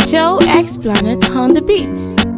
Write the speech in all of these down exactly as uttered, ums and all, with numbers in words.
Joe X Planet on the beat.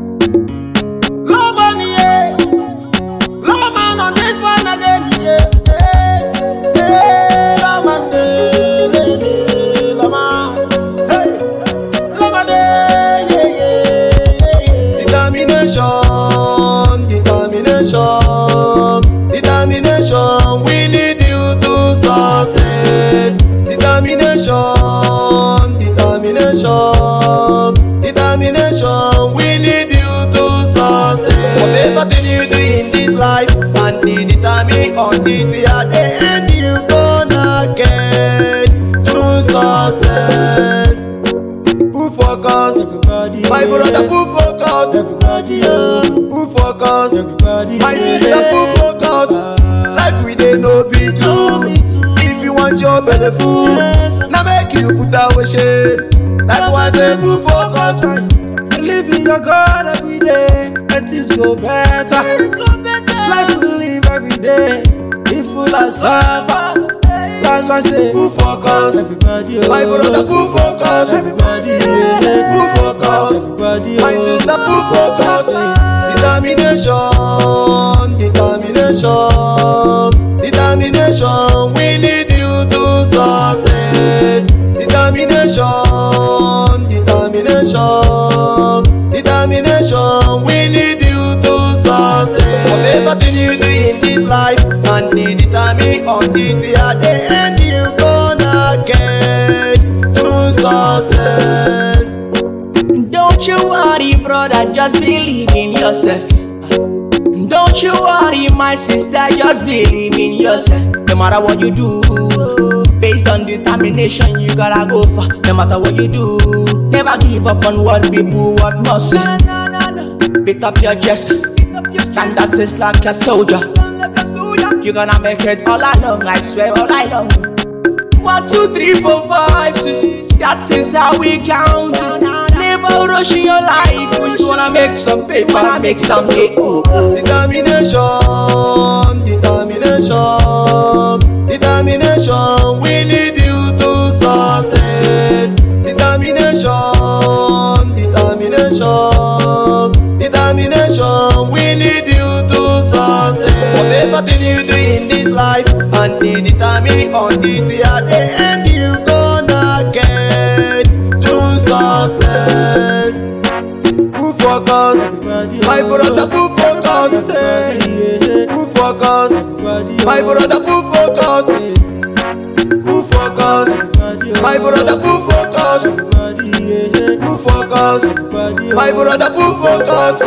Low money, yeah. Low man on this one again, yeah. Hey, hey, low man, hey, hey, low man, hey, low man, hey, yeah, yeah, yeah. Determination, determination, determination. We need you to success. Determination, determination, determination. We need you to success. Whatever thing you do in this life, and the determine on it, at the end you gonna get true success. Who focus? Everybody, My brother, who focus? everybody, oh. Who focus? Everybody, My sister, who focus? Life we dey no be two. If you want your better food, now make you put away shade. That's why I say who focus. Believe in your God every day, and things go better. Life we live every day, if full of suffer. That's why I say Who focus? everybody, oh. My brother, who focus? Everybody, yeah. Who focus? Everybody, My oh. sister, who focus? Determination, determination, determination. We need you to success. Determination, determination, determination. We need you to success. Whatever thing you do in this life, and the determine on it, at the end you gonna get true success. Don't you worry, brother, just believe in yourself. Don't you worry, my sister, just believe in yourself. No matter what you do, based on determination, you gotta go for. No matter what you do, never give up on what people want must say. Pick up your chest, stand that is like a soldier. You're gonna make it all along, I swear, all along. One, two, three, four, five, six. That is how we count it. Never rush in your life. If you wanna make some paper, make some paper. Determination, determination, determination. We need you to success. Determination, determination, determination. We need you to success. Whatever thing you do in this life, and the determine on it, at the end you gonna get true success. Who focus? My brother, who focus? Who focus? My brother, who focus? Who focus? My brother, who focus? Who focus? My brother, who focus?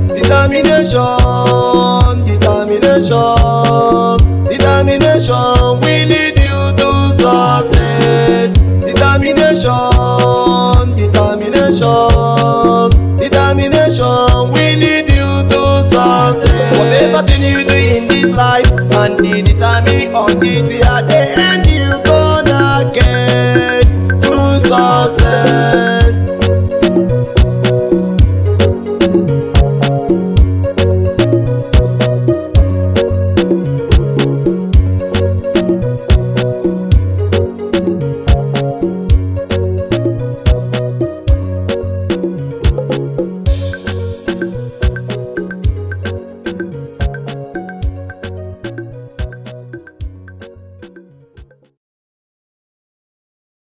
Determination, determination, determination. We need you to success. Determination, determination, determination. We need you to success. Whatever thing you do in this life, and the determine on it, at the end you gonna get true success.